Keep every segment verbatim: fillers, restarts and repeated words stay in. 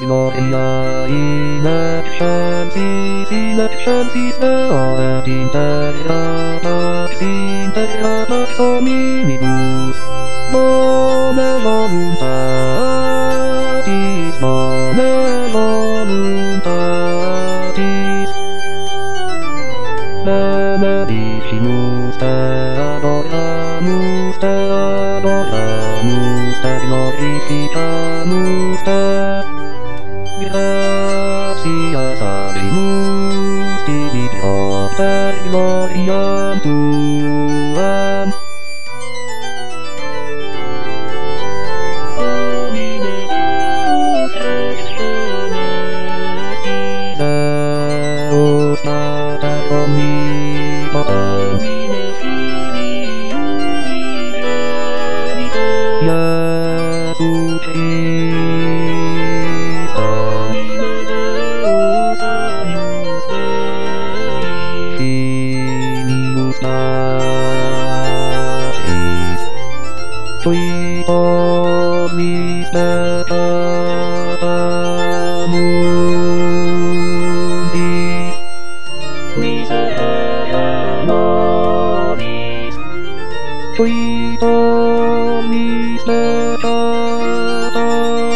Gloria in excelsis, in excelsis Deo et integra pax, integra pax hominibus. Bone voluntatis, bone voluntatis. Benedicimus te, adoramus te, adoramus te, glorificamus te. Gratias habemus tibi per gloriam tuam. Domine Deus ex celestis, Deus Pater omnipotens, Domine Filius Genitus, Iesus Christe, Domine Deus agnus Dei, Filius Patris, Qui omnis peccata mundi, miserere nobis. Qui omnis peccata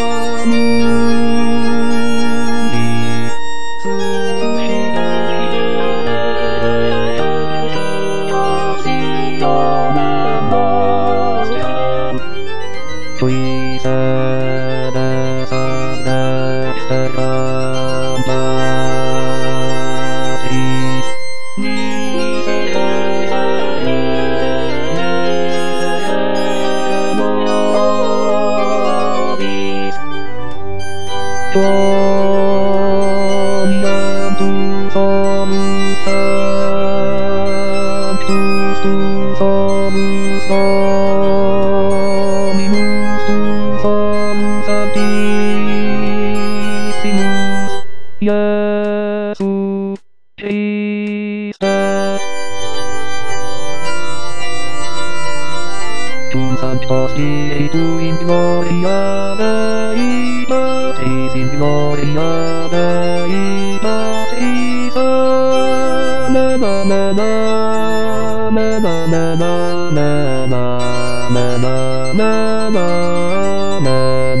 mundi, suscideretionem nostram. Qui sedes ad dexteram Patris, miserere, miserere nobis. Quoniam tu solus sanctus, tu solus Dominus, tu solus sanctissimus, Iesus Christe. Cum sanctos Spiritu in gloria Dei Patris, in gloria Dei Patris. Amen, amen, amen, amen, amen, amen, amen, amen.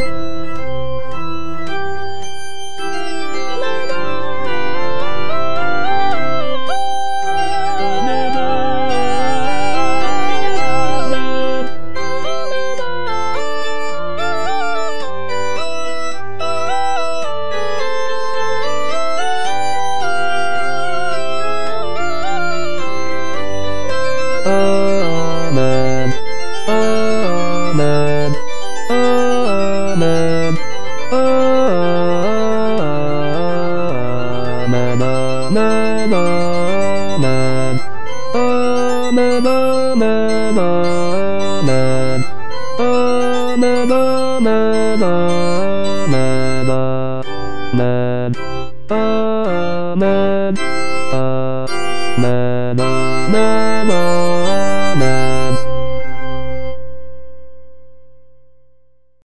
Amen, amen, amen, amen, amen, amen, amen, amen, amen, amen, amen, amen, amen, amen.